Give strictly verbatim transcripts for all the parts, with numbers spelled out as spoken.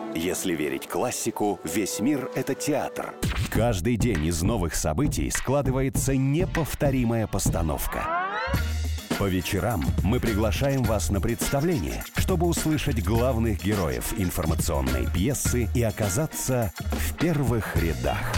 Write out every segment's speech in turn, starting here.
Если верить классику, весь мир — это театр. Каждый день из новых событий складывается неповторимая постановка. По вечерам мы приглашаем вас на представление, чтобы услышать главных героев информационной пьесы и оказаться в первых рядах.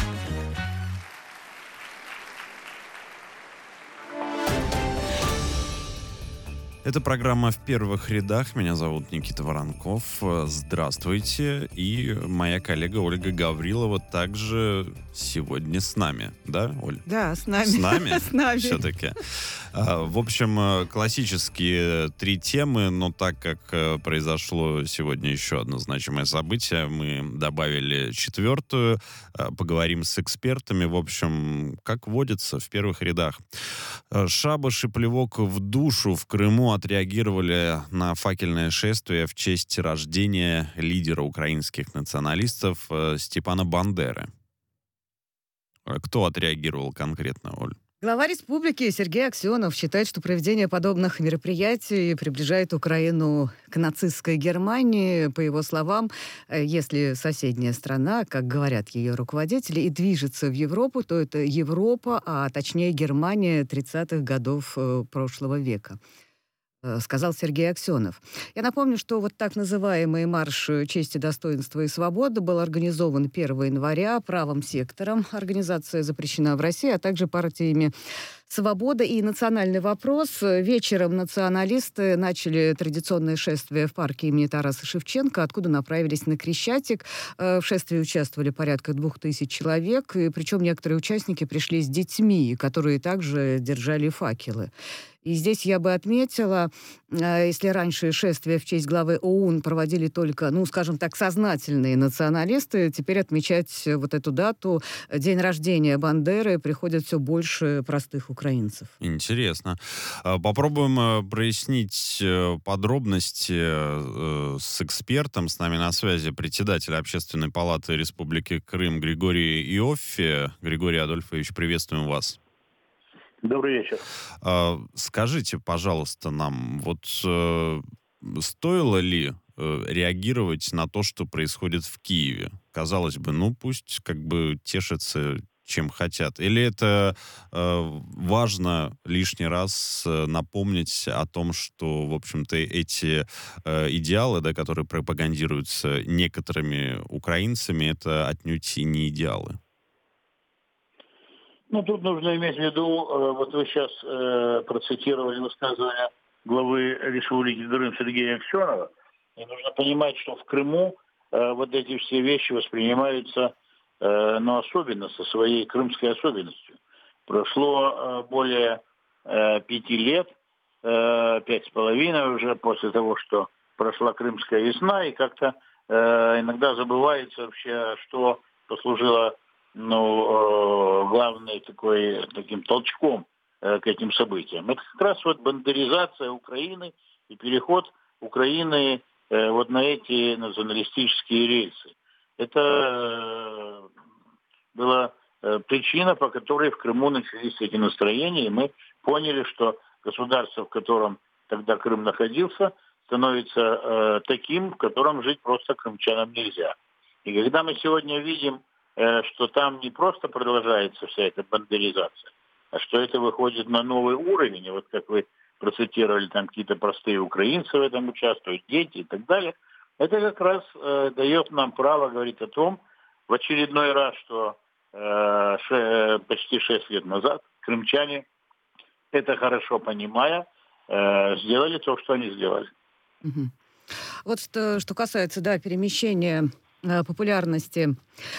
Это программа «В первых рядах». Меня зовут Никита Воронков. Здравствуйте. И моя коллега Ольга Гаврилова также сегодня с нами. Да, Оль? Да, с нами. С нами? С нами. Все-таки. В общем, классические три темы, но так как произошло сегодня еще одно значимое событие, мы добавили четвертую. Поговорим с экспертами. В общем, как водится, в первых рядах. Шабаш и плевок в душу в Крыму отреагировали на факельное шествие в честь рождения лидера украинских националистов Степана Бандеры. Кто отреагировал конкретно, Оль? Глава республики Сергей Аксенов считает, что проведение подобных мероприятий приближает Украину к нацистской Германии. По его словам, если соседняя страна, как говорят ее руководители, и движется в Европу, то это Европа, а точнее Германия тридцатых годов прошлого века, сказал Сергей Аксенов. Я напомню, что вот так называемый марш чести, достоинства и свободы был организован первого января правым сектором. Организация запрещена в России, а также партиями «Свобода» и «Национальный вопрос». Вечером националисты начали традиционное шествие в парке имени Тараса Шевченко, откуда направились на Крещатик. В шествии участвовали порядка двух тысяч человек, и причем некоторые участники пришли с детьми, которые также держали факелы. И здесь я бы отметила, если раньше шествие в честь главы ОУН проводили только, ну, скажем так, сознательные националисты, теперь отмечать вот эту дату, день рождения Бандеры, приходят все больше простых украинцев. Интересно. Попробуем прояснить подробности с экспертом. С нами на связи председатель Общественной палаты Республики Крым Григорий Иоффе. Григорий Адольфович, приветствуем вас. Добрый вечер. Скажите, пожалуйста, нам, вот э, стоило ли э, реагировать на то, что происходит в Киеве? Казалось бы, ну пусть как бы тешатся, чем хотят. Или это э, важно лишний раз э, напомнить о том, что, в общем-то, эти э, идеалы, да, которые пропагандируются некоторыми украинцами, это отнюдь и не идеалы? Ну, тут нужно иметь в виду, э, вот вы сейчас э, процитировали высказывание главы Республики Крым Сергея Аксенова, и нужно понимать, что в Крыму э, вот эти все вещи воспринимаются, э, ну, особенно, со своей крымской особенностью. Прошло э, более э, пяти лет, э, пять с половиной уже после того, что прошла Крымская весна, и как-то э, иногда забывается вообще, что послужило, ну, главный такой, таким толчком э, к этим событиям. Это как раз вот бандеризация Украины и переход Украины э, вот на эти националистические рельсы. Это э, была э, причина, по которой в Крыму начались эти настроения, и мы поняли, что государство, в котором тогда Крым находился, становится э, таким, в котором жить просто крымчанам нельзя. И когда мы сегодня видим, что там не просто продолжается вся эта бандеризация, а что это выходит на новый уровень. И вот как вы процитировали, там какие-то простые украинцы в этом участвуют, дети и так далее. Это как раз э, дает нам право говорить о том, в очередной раз, что э, ше, почти шесть лет назад крымчане, это хорошо понимая, э, сделали то, что они сделали. Угу. Вот что, что касается, да, перемещения популярности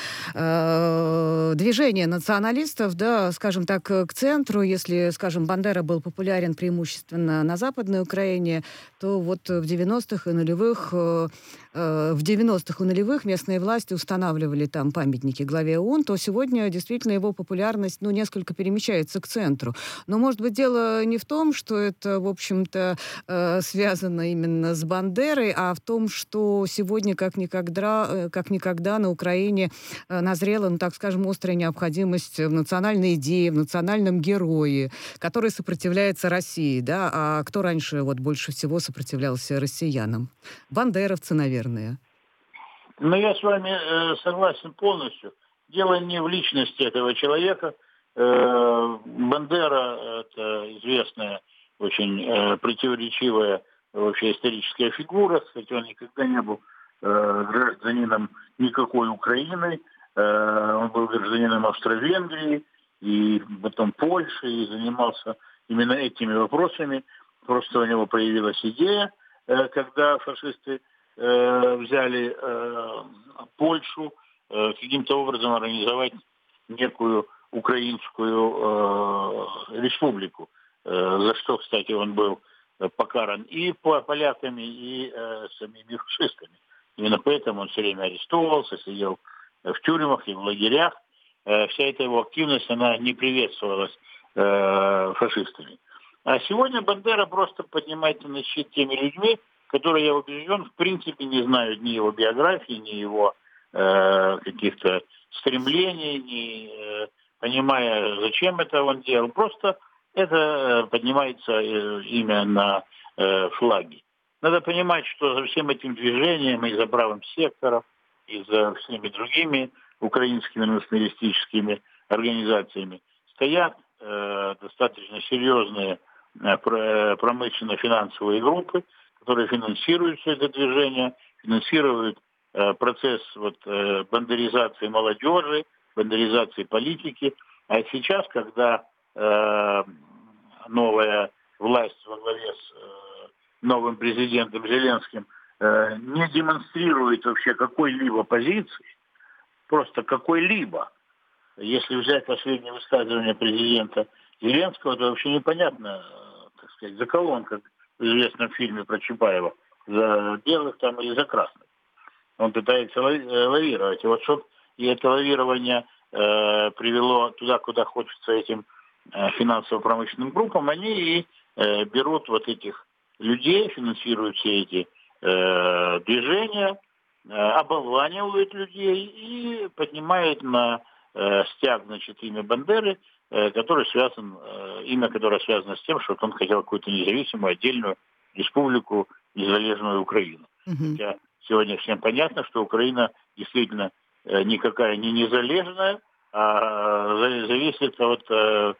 э, движения националистов, да, скажем так, к центру. Если, скажем, Бандера был популярен преимущественно на Западной Украине, то вот в девяностых и нулевых, э, э, в девяностых и нулевых местные власти устанавливали там памятники главе ОУН, то сегодня действительно его популярность, ну, несколько перемещается к центру. Но, может быть, дело не в том, что это, в общем-то, э, связано именно с Бандерой, а в том, что сегодня как никогда, как никогда на Украине назрела, ну, так скажем, острая необходимость в национальной идее, в национальном герое, который сопротивляется России, да, а кто раньше вот больше всего сопротивлялся россиянам? Бандеровцы, наверное. Но я с вами э, согласен полностью. Дело не в личности этого человека. Э, Бандера – это известная, очень э, противоречивая вообще историческая фигура. Кстати, он никогда не был э, гражданином никакой Украины. Э, он был гражданином Австро-Венгрии и потом Польши, и занимался именно этими вопросами. Просто у него появилась идея, э, когда фашисты э, взяли э, Польшу, э, каким-то образом организовать некую украинскую э, республику, э, за что, кстати, он был покаран и поляками, и э, самими фашистами. Именно поэтому он все время арестовывался, сидел в тюрьмах и в лагерях. Э, вся эта его активность, она не приветствовалась э, фашистами. А сегодня Бандера просто поднимается на щит теми людьми, которые, я убежден, в принципе не знают ни его биографии, ни его э, каких-то стремлений, ни э, понимая, зачем это он делал. Просто это поднимается э, имя на э, флаге. Надо понимать, что за всем этим движением, и за правым сектором, и за всеми другими украинскими националистическими организациями стоят э, достаточно серьезные э, промышленно-финансовые группы, которые финансируют все это движение, финансируют э, процесс вот, э, бандеризации молодежи, бандеризации политики. А сейчас, когда э, новая власть во главе с э, новым президентом Зеленским э, не демонстрирует вообще какой-либо позиции, просто какой-либо. Если взять последнее высказывание президента Зеленского, то вообще непонятно, так сказать, за кого он, как в известном фильме про Чапаева, за белых там или за красных. Он пытается лавировать. И вот чтобы и это лавирование э, привело туда, куда хочется этим э, финансово-промышленным группам, они и э, берут вот этих людей, финансируют все эти э, движения, э, оболванивают людей и поднимают на э, стяг, значит, имя Бандеры, э, который связан, э, имя, которое связано с тем, что он хотел какую-то независимую, отдельную республику, незалежную Украину. Мгм. Хотя сегодня всем понятно, что Украина действительно э, никакая не незалежная, а за- зависит от э,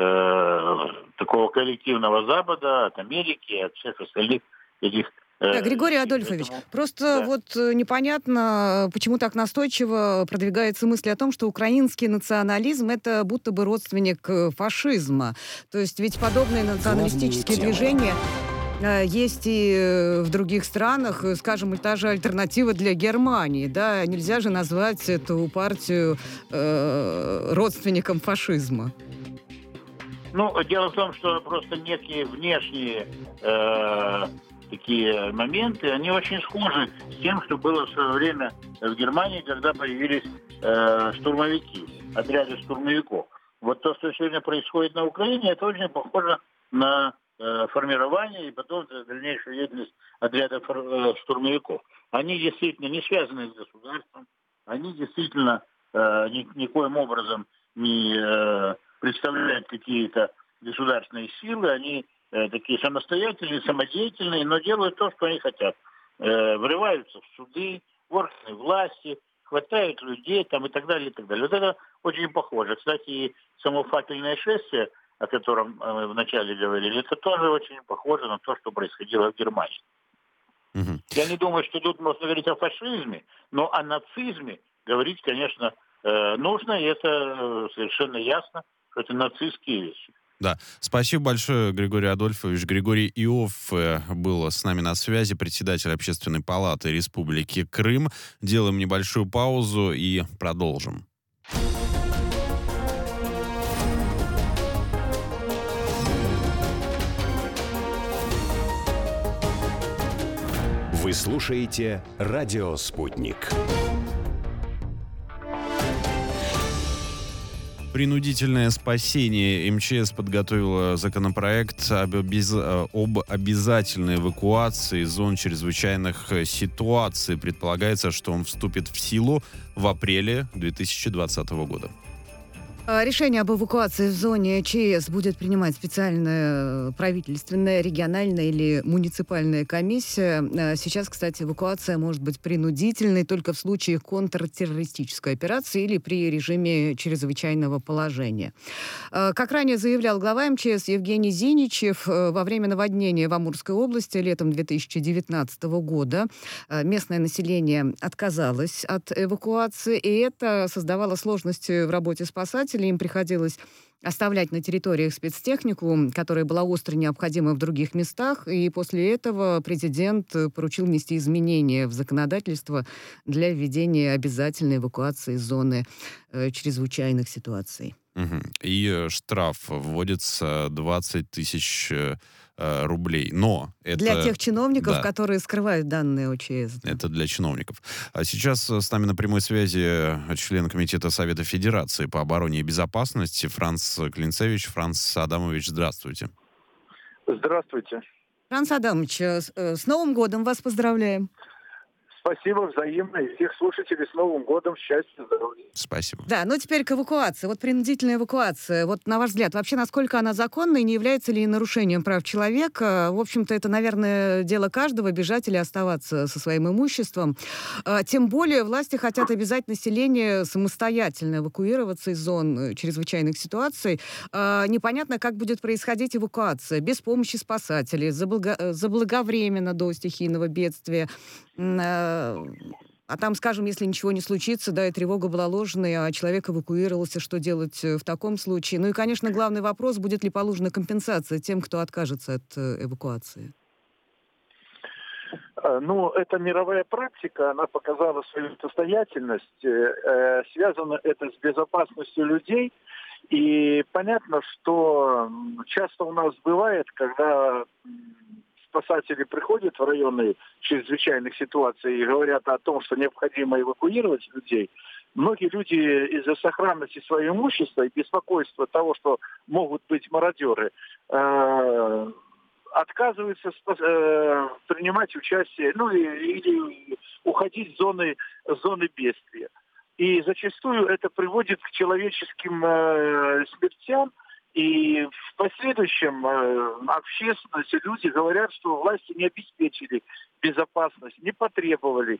э, такого коллективного Запада, от Америки, от всех остальных этих э, Да, Григорий вещей. Адольфович, Поэтому, просто да. вот э, непонятно, почему так настойчиво продвигается мысль о том, что украинский национализм — это будто бы родственник э, фашизма. То есть ведь подобные националистические темы. движения э, есть и э, в других странах, э, скажем, и та же альтернатива для Германии, да, нельзя же назвать эту партию э, родственником фашизма. Ну, дело в том, что просто некие внешние э, такие моменты, они очень схожи с тем, что было в свое время в Германии, когда появились э, штурмовики, отряды штурмовиков. Вот то, что сегодня происходит на Украине, это очень похоже на э, формирование и потом дальнейшую деятельность отряда фор- э, штурмовиков. Они действительно не связаны с государством, они действительно э, ни- никоим образом не э, представляют какие-то государственные силы, они э, такие самостоятельные, самодеятельные, но делают то, что они хотят. Э, врываются в суды, в органы власти, хватают людей там, и так далее, и так далее. Вот это очень похоже. Кстати, и само факельное шествие, о котором э, мы вначале говорили, это тоже очень похоже на то, что происходило в Германии. Мгм. Я не думаю, что тут можно говорить о фашизме, но о нацизме говорить, конечно, э, нужно, и это э, совершенно ясно, что это нацистские вещи. Да, спасибо большое, Григорий Адольфович. Григорий Иов э, был с нами на связи, председатель Общественной палаты Республики Крым. Делаем небольшую паузу и продолжим. Вы слушаете «Радио Спутник». Принудительное спасение. МЧС подготовила законопроект об, обез- э, об обязательной эвакуации из зон чрезвычайных э, ситуаций. Предполагается, что он вступит в силу в апреле две тысячи двадцатого года. Решение об эвакуации в зоне ЧС будет принимать специальная правительственная, региональная или муниципальная комиссия. Сейчас, кстати, эвакуация может быть принудительной только в случае контртеррористической операции или при режиме чрезвычайного положения. Как ранее заявлял глава МЧС Евгений Зиничев, во время наводнения в Амурской области летом две тысячи девятнадцатого года местное население отказалось от эвакуации, и это создавало сложности в работе спасателей. Им приходилось оставлять на территориях спецтехнику, которая была остро необходима в других местах, и после этого президент поручил внести изменения в законодательство для введения обязательной эвакуации из зоны э, чрезвычайных ситуаций. Угу. И штраф вводится двадцать тысяч э, рублей. Но это... Для тех чиновников, да. которые скрывают данные о ЧС. Это для чиновников. А сейчас с нами на прямой связи член Комитета Совета Федерации по обороне и безопасности Франц Клинцевич. Франц Адамович, здравствуйте. Здравствуйте. Франц Адамович, с Новым годом вас поздравляем. Спасибо взаимно. И всех слушателей с Новым годом. Счастья, здоровья. Спасибо. Да, ну теперь к эвакуации. Вот принудительная эвакуация. Вот на ваш взгляд, вообще насколько она законна и не является ли нарушением прав человека? В общем-то, это, наверное, дело каждого, бежать или оставаться со своим имуществом. Тем более власти хотят обязать население самостоятельно эвакуироваться из зон чрезвычайных ситуаций. Непонятно, как будет происходить эвакуация. Без помощи спасателей, заблаго... заблаговременно до стихийного бедствия. А там, скажем, если ничего не случится, да, и тревога была ложной, а человек эвакуировался, что делать в таком случае? Ну и, конечно, главный вопрос, будет ли положена компенсация тем, кто откажется от эвакуации? Ну, это мировая практика, она показала свою состоятельность. Связано это с безопасностью людей. И понятно, что часто у нас бывает, когда спасатели приходят в районы чрезвычайных ситуаций и говорят о том, что необходимо эвакуировать людей. Многие люди из-за сохранности своего имущества и беспокойства того, что могут быть мародеры, э, отказываются э, принимать участие, ну или уходить в зоны, зоны бедствия. И зачастую это приводит к человеческим э, смертям. И в последующем э, общественности люди говорят, что власти не обеспечили безопасность, не потребовали.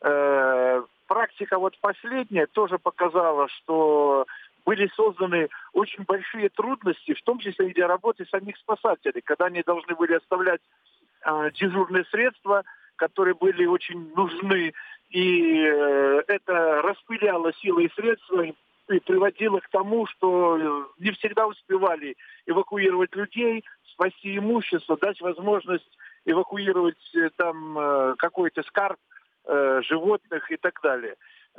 Э, практика вот последняя тоже показала, что были созданы очень большие трудности, в том числе и для работы самих спасателей, когда они должны были оставлять э, дежурные средства, которые были очень нужны, и э, это распыляло силы и средства, и приводило к тому, что не всегда успевали эвакуировать людей, спасти имущество, дать возможность эвакуировать там какой-то скарб э, животных и так далее.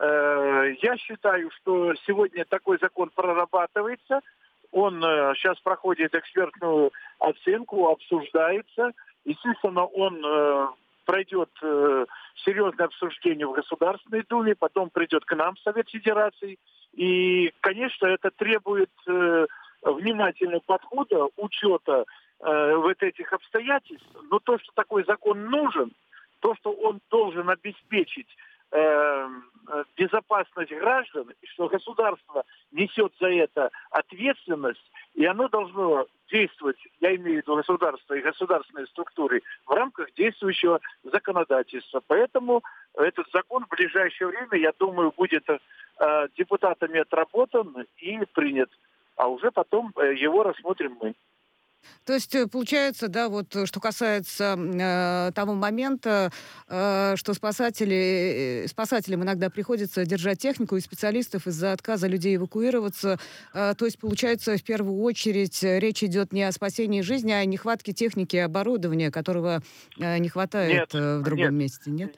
Э, я считаю, что сегодня такой закон прорабатывается, он э, сейчас проходит экспертную оценку, обсуждается. Естественно, он э, пройдет э, серьезное обсуждение в Государственной Думе, потом придет к нам в Совет Федерации. И, конечно, это требует э, внимательного подхода, учета э, вот этих обстоятельств. Но то, что такой закон нужен, то, что он должен обеспечить э, безопасность граждан, и что государство несет за это ответственность, и оно должно действовать, я имею в виду государство и государственные структуры, в рамках действующего законодательства. Поэтому этот закон в ближайшее время, я думаю, будет э, депутатами отработан и принят. А уже потом э, его рассмотрим мы. То есть, получается, да, вот что касается э, того момента, э, что спасатели, спасателям иногда приходится держать технику и специалистов из-за отказа людей эвакуироваться. Э, то есть, получается, в первую очередь речь идет не о спасении жизни, а о нехватке техники и оборудования, которого э, не хватает нет, э, в другом нет. месте, нет?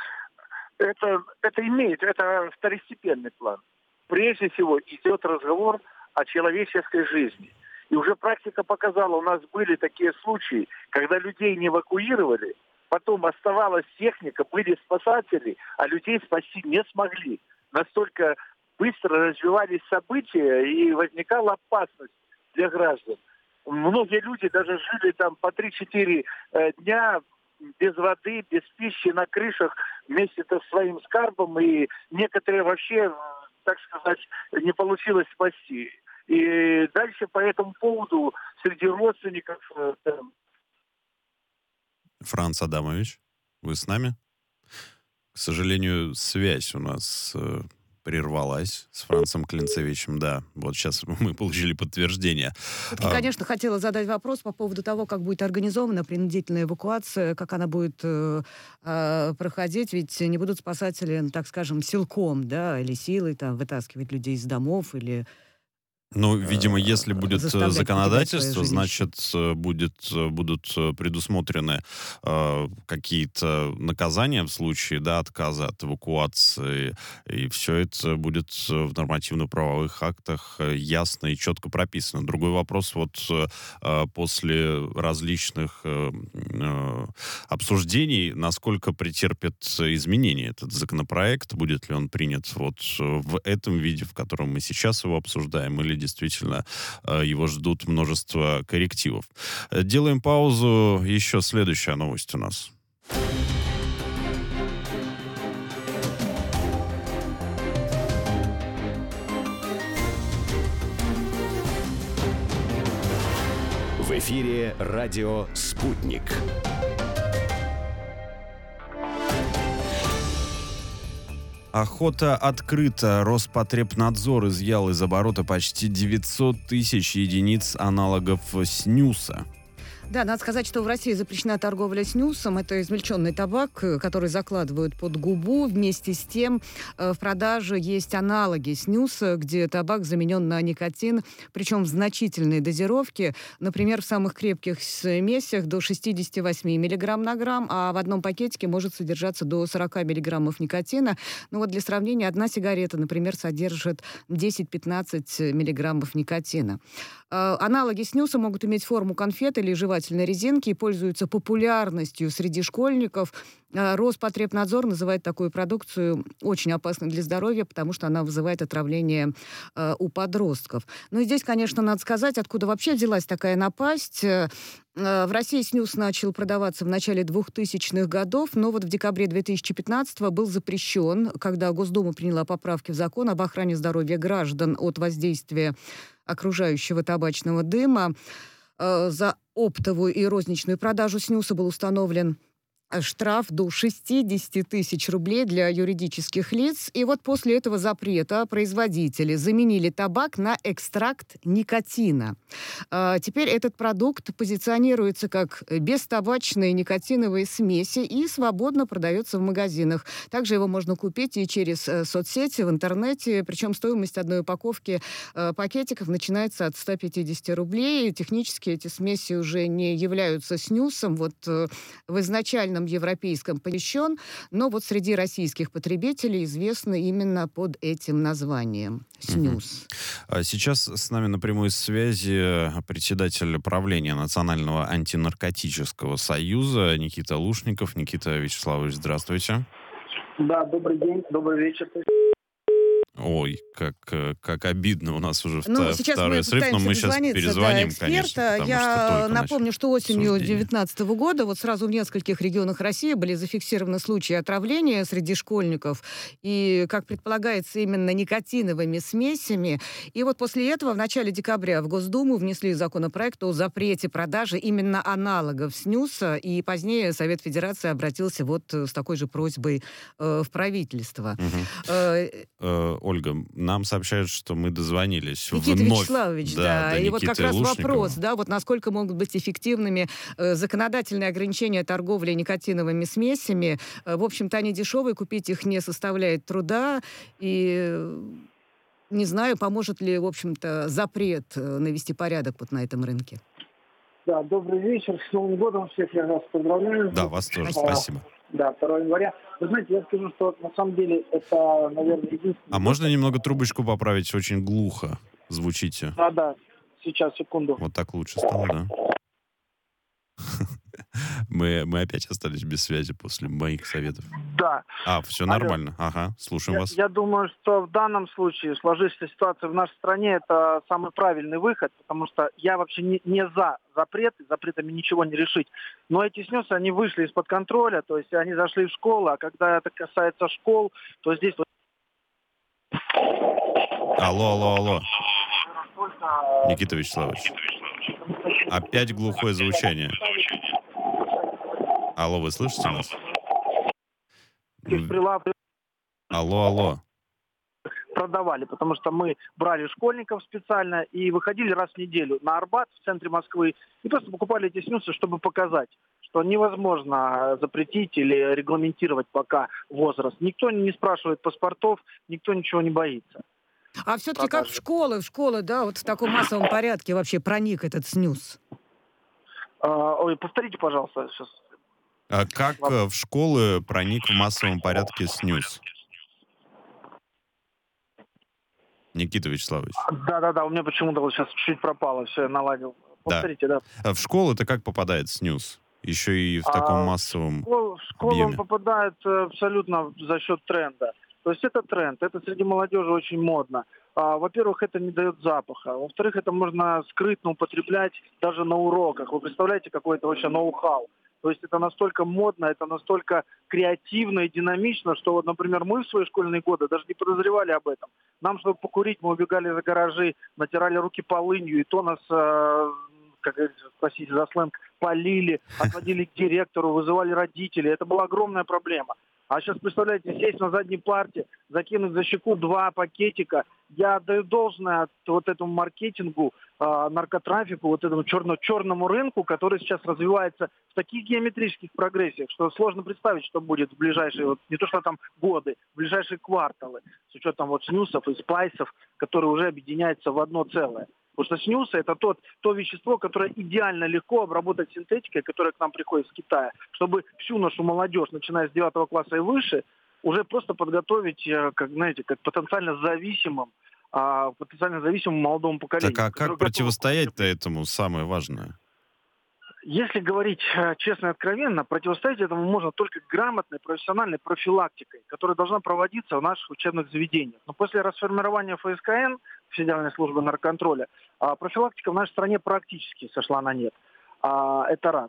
Это, это имеет, это второстепенный план. Прежде всего идет разговор о человеческой жизни. И уже практика показала, у нас были такие случаи, когда людей не эвакуировали, потом оставалась техника, были спасатели, а людей спасти не смогли. Настолько быстро развивались события, и возникала опасность для граждан. Многие люди даже жили там по три-четыре э, дня без воды, без пищи, на крышах вместе со своим скарбом, и некоторые вообще так сказать, не получилось спасти. И дальше по этому поводу среди родственников... Франц Адамович, вы с нами? К сожалению, связь у нас э, прервалась с Францем Клинцевичем. Да, вот сейчас мы получили подтверждение. Я, конечно, хотела задать вопрос по поводу того, как будет организована принудительная эвакуация, как она будет э, э, проходить, ведь не будут спасатели, так скажем, силком, да, или силой там вытаскивать людей из домов, или... Ну, видимо, если будет законодательство, значит, будет, будут предусмотрены э, какие-то наказания в случае, да, отказа от эвакуации, и все это будет в нормативно-правовых актах ясно и четко прописано. Другой вопрос, вот э, после различных э, э, обсуждений, насколько претерпит изменения этот законопроект, будет ли он принят вот в этом виде, в котором мы сейчас его обсуждаем, или действительно его ждут множество коррективов. Делаем паузу. Еще следующая новость у нас. В эфире радио «Спутник». Охота открыта. Роспотребнадзор изъял из оборота почти девятьсот тысяч единиц аналогов снюса. Да, надо сказать, что в России запрещена торговля снюсом. Это измельченный табак, который закладывают под губу. Вместе с тем в продаже есть аналоги снюса, где табак заменен на никотин, причем в значительной дозировке. Например, в самых крепких смесях до шестьдесят восемь миллиграмм на грамм, а в одном пакетике может содержаться до сорок миллиграммов никотина. Ну вот для сравнения, одна сигарета, например, содержит десять-пятнадцать миллиграммов никотина. Аналоги снюса могут иметь форму конфеты или жевательной резинки и пользуются популярностью среди школьников. Роспотребнадзор называет такую продукцию очень опасной для здоровья, потому что она вызывает отравление э, у подростков. Ну и здесь, конечно, надо сказать, откуда вообще взялась такая напасть. Э, в России снюс начал продаваться в начале двухтысячных годов, но вот в декабре две тысячи пятнадцатого был запрещен, когда Госдума приняла поправки в закон об охране здоровья граждан от воздействия окружающего табачного дыма. Э, за оптовую и розничную продажу снюса был установлен штраф до шестьдесят тысяч рублей для юридических лиц. И вот после этого запрета производители заменили табак на экстракт никотина. А теперь этот продукт позиционируется как бестабачные никотиновые смеси и свободно продается в магазинах. Также его можно купить и через соцсети, в интернете. Причем стоимость одной упаковки э, пакетиков начинается от ста пятидесяти рублей. Технически эти смеси уже не являются снюсом. Вот э, в изначальном европейском помещен, но вот среди российских потребителей известно именно под этим названием снюс. Угу. Сейчас с нами на прямой связи председатель правления Национального антинаркотического союза Никита Лушников. Никита Вячеславович, здравствуйте. Да, добрый день, добрый вечер. Ой, как, как обидно, у нас уже ну, вта- второй срыв, но мы сейчас перезвоним, да, конечно. Я что напомню, что осенью две тысячи девятнадцатого года вот сразу в нескольких регионах России были зафиксированы случаи отравления среди школьников, и, как предполагается, именно никотиновыми смесями. И вот после этого в начале декабря в Госдуму внесли законопроект о запрете продажи именно аналогов снюса, и позднее Совет Федерации обратился вот с такой же просьбой э, в правительство. Угу. Э, э, Ольга, нам сообщают, что мы дозвонились Никита вновь. Вячеславович, да. да И вот как раз Лушникова. Вопрос, да, вот насколько могут быть эффективными э, законодательные ограничения торговли никотиновыми смесями. Э, в общем-то, они дешевые, купить их не составляет труда. И э, не знаю, поможет ли, в общем-то, запрет э, навести порядок вот на этом рынке. Да, добрый вечер. С Новым годом всех я вас поздравляю. Да, вас тоже, а, спасибо. Да, второго января. Вы знаете, я скажу, что на самом деле это, наверное, единственное... А можно немного трубочку поправить? Очень глухо звучите. Да, да. Сейчас, секунду. Вот так лучше стало, да? Мы, мы опять остались без связи после моих советов. Да. А, все нормально. Ага, слушаем я, вас. Я думаю, что в данном случае сложившаяся ситуация в нашей стране — это самый правильный выход, потому что я вообще не, не за запреты, запретами ничего не решить. Но эти снюсы, они вышли из-под контроля, то есть они зашли в школу, а когда это касается школ, то здесь вот... Алло, алло, алло. Никита Вячеславович. Опять глухое звучание. Алло, вы слышите нас? Алло, алло. Продавали, потому что мы брали школьников специально и выходили раз в неделю на Арбат в центре Москвы и просто покупали эти снюсы, чтобы показать, что невозможно запретить или регламентировать пока возраст. Никто не спрашивает паспортов, никто ничего не боится. А все-таки как в школы, в школы, да, вот в таком массовом порядке вообще проник этот снюс? А, ой, повторите, пожалуйста, сейчас. А как в школы проник в массовом порядке снюс? Никита Вячеславович. Да-да-да, у меня почему-то вот сейчас чуть пропало, все, я наладил. Повторите, да. да. В школу-то как попадает снюс? Еще и в таком а, массовом в школу, в школу объеме. Он попадает абсолютно за счет тренда. То есть это тренд, это среди молодежи очень модно. А, во-первых, это не дает запаха. Во-вторых, это можно скрытно употреблять даже на уроках. Вы представляете, какой это вообще ноу-хау? То есть это настолько модно, это настолько креативно и динамично, что, вот, например, мы в свои школьные годы даже не подозревали об этом. Нам, чтобы покурить, мы убегали за гаражи, натирали руки полынью, и то нас, э, как говорится, простите за сленг, полили, отводили к директору, вызывали родителей. Это была огромная проблема. А сейчас, представляете, сесть на задней парте, закинуть за щеку два пакетика. Я отдаю должное вот этому маркетингу, э, наркотрафику, вот этому черно- черному рынку, который сейчас развивается в таких геометрических прогрессиях, что сложно представить, что будет в ближайшие, вот, не то что там годы, в ближайшие кварталы, с учетом вот снюсов и спайсов, которые уже объединяются в одно целое. Потому что снюсы – это тот, то вещество, которое идеально легко обработать синтетикой, которое к нам приходит из Китая, чтобы всю нашу молодежь, начиная с девятого класса и выше, уже просто подготовить, как, знаете, как потенциально зависимым, а, потенциально зависимому молодому поколению. Так а как противостоять-то этому, самое важное? Если говорить честно и откровенно, противостоять этому можно только грамотной, профессиональной профилактикой, которая должна проводиться в наших учебных заведениях. Но после расформирования эф эс ка эн, Федеральной службы наркоконтроля, профилактика в нашей стране практически сошла на нет. Это раз.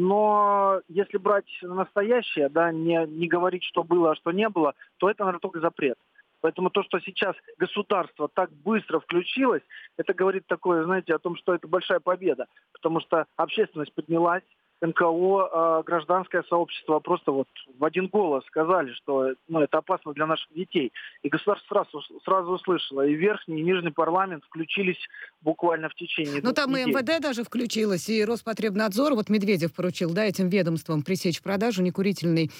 Но если брать настоящее, да, не, не говорить, что было, а что не было, то это, наверное, только запрет. Поэтому то, что сейчас государство так быстро включилось, это говорит такое, знаете, о том, что это большая победа. Потому что общественность поднялась, эн ка о, э, гражданское сообщество просто вот в один голос сказали, что ну, это опасно для наших детей. И государство сразу, сразу услышало. И верхний, и нижний парламент включились буквально в течение Ну, там недель. и эм вэ дэ даже включилось, и Роспотребнадзор. Вот Медведев поручил, да, этим ведомствам пресечь продажу некурительной,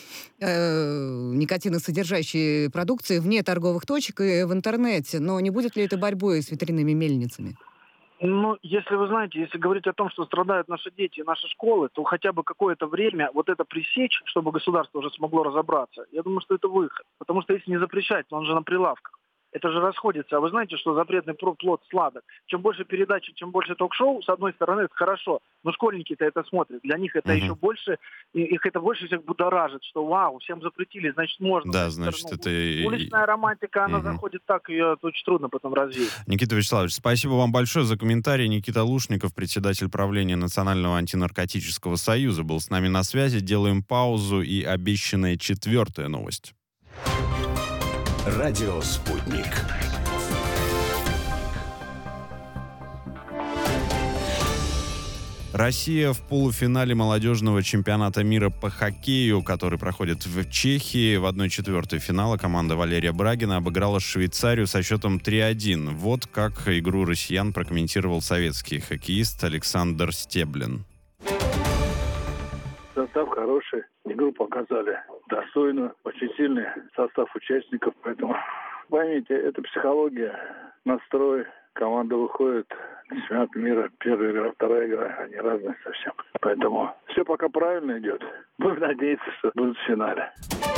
э, никотиносодержащей продукции вне торговых точек и в интернете. Но не будет ли это борьбой с ветряными мельницами? Ну, если вы знаете, если говорить о том, что страдают наши дети и наши школы, то хотя бы какое-то время вот это пресечь, чтобы государство уже смогло разобраться, я думаю, что это выход. Потому что если не запрещать, то он же на прилавках. Это же расходится. А вы знаете, что запретный плод сладок? Чем больше передач, чем больше ток-шоу, с одной стороны, это хорошо. Но школьники-то это смотрят. Для них это uh-huh. еще больше, их это больше всех будоражит, что вау, всем запретили, значит, можно. Да, значит, сторону. это... Уличная романтика, она uh-huh. заходит так, ее очень трудно потом развеять. Никита Вячеславович, спасибо вам большое за комментарий. Никита Лушников, председатель правления Национального антинаркотического союза, был с нами на связи. Делаем паузу и обещанная четвертая новость. Радио «Спутник». Россия в полуфинале молодежного чемпионата мира по хоккею, который проходит в Чехии. В одной четвертой финала команда Валерия Брагина обыграла Швейцарию со счетом три один. Вот как игру россиян прокомментировал советский хоккеист Александр Стеблин. Состав хороший, игру показали достойную, очень сильный состав участников, поэтому поймите, это психология, настрой. Команда выходит на чемпионат мира, первая игра, вторая игра, они разные совсем. Поэтому все пока правильно идет. Будем надеяться, что будут в финале.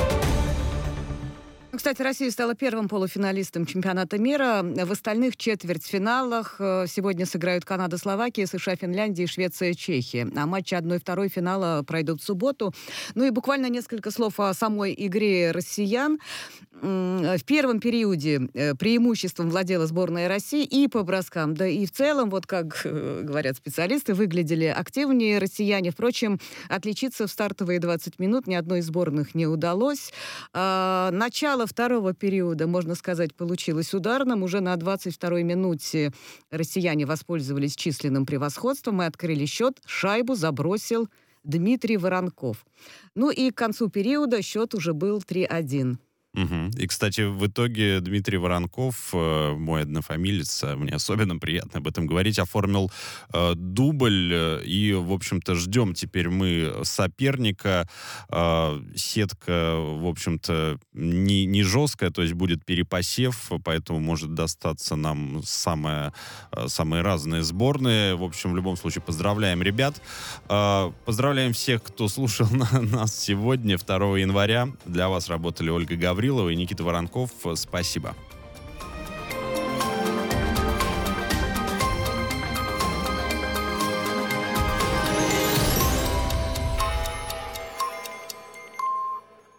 Кстати, Россия стала первым полуфиналистом чемпионата мира. В остальных четвертьфиналах сегодня сыграют Канада, Словакия, США, Финляндия, Швеция, Чехия. А матчи одного и второго финала пройдут в субботу. Ну и буквально несколько слов о самой игре россиян. в первом периоде преимуществом владела сборная России и по броскам, да и в целом, вот как говорят специалисты, выглядели активнее россияне. Впрочем, отличиться в стартовые двадцать минут ни одной из сборных не удалось. Начало второго периода, можно сказать, получилось ударным. Уже на двадцать второй минуте россияне воспользовались численным превосходством и открыли счет. Шайбу забросил Дмитрий Воронков. Ну и к концу периода счет уже был три один. Угу. И, кстати, в итоге Дмитрий Воронков, э, мой однофамилец, э, мне особенно приятно об этом говорить, оформил э, дубль, э, и, в общем-то, ждем теперь мы соперника. Э, сетка, в общем-то, не, не жесткая, то есть будет перепосев, поэтому может достаться нам самое, э, самые разные сборные. В общем, в любом случае, поздравляем ребят. Э, поздравляем всех, кто слушал на, нас сегодня, второго января. Для вас работали Ольга Гаврилова и Никита Воронков. Спасибо.